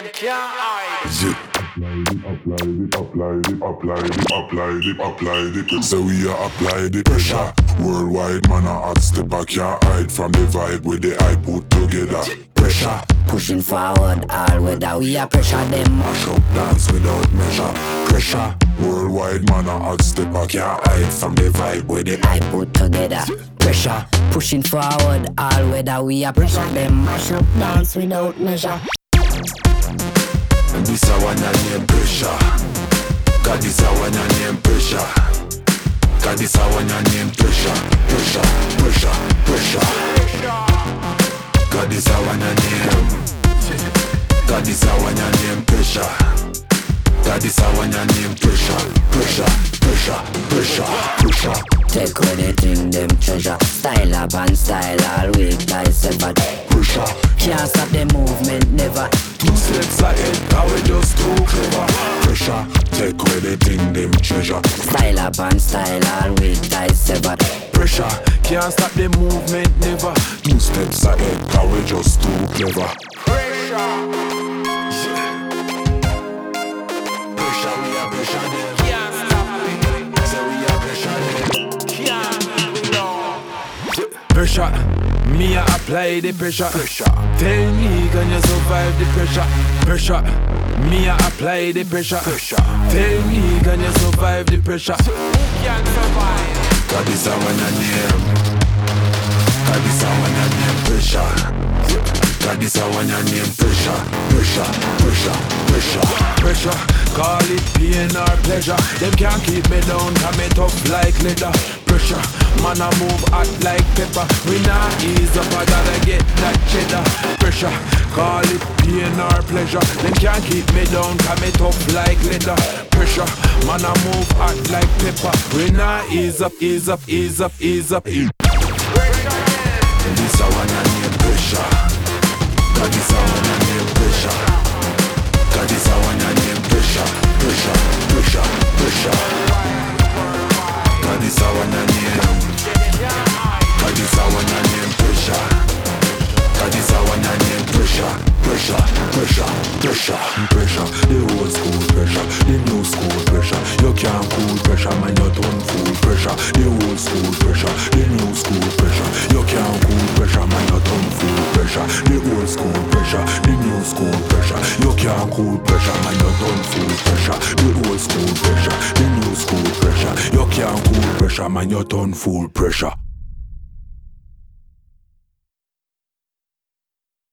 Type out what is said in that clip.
them can't hide. Apply it. So we are apply the pressure. Worldwide man a hot step, I can't hide from the vibe with the eye put together. Pressure, pushing forward, all weather. We are pressure them. mash up dance without measure. Pressure, worldwide man a hot step, I can't hide from the vibe with the I put together. Pressure, pushing forward, all weather. We are pressure them. Mash up dance without measure. And this a one a name pressure. Cause this a one a name pressure. Cause this a one a name pressure. Pressure. Cause this a one a name. Cause this a one a name pressure. Cause this a one a name pressure. Take away the thing them treasure. Style up and style all week. Thyself at Pressure. can't stop the movement never. 2 steps ahead, cause we just too clever. Pressure, take away the thing them treasure. Style up and style all week. Thyself at Pressure, can't stop the movement never. 2 steps ahead, cause we just too clever. Pressure, we are pressure them. Can't stop me. Say we are pressure them. Can't no. Pressure, me a apply the pressure. Tell me, can you survive the pressure? Pressure, me a apply the pressure. Tell me, can you survive the pressure? Can't survive. Cause this a one a name. Cause this a one a name pressure. Cause this a one a name pressure. Pressure, call it pain or pleasure. Them can't keep me down, cause me tough like leather. Pressure, man I move hot like pepper. We not ease up, I gotta get that cheddar. Pressure, call it pain or pleasure. Them can't keep me down, cause me tough like leather. Pressure, man I move hot like pepper. We not ease up. This a one a name pressure. Cause this a one a name pressure. Cause this a one a name pressure. Cause this a one a name. Cause this a one a name pressure. Cause this a one a name pressure. The old school pressure, the new school pressure. You can't cool pressure, man, you don't fool pressure. The old school pressure, the new school pressure. You can't cool pressure, man, you don't fool pressure. The old school pressure, the new school pressure. You can't cool pressure, man, you don't fool pressure. The old school pressure, the new school pressure. You can't cool pressure, man, you don't fool pressure.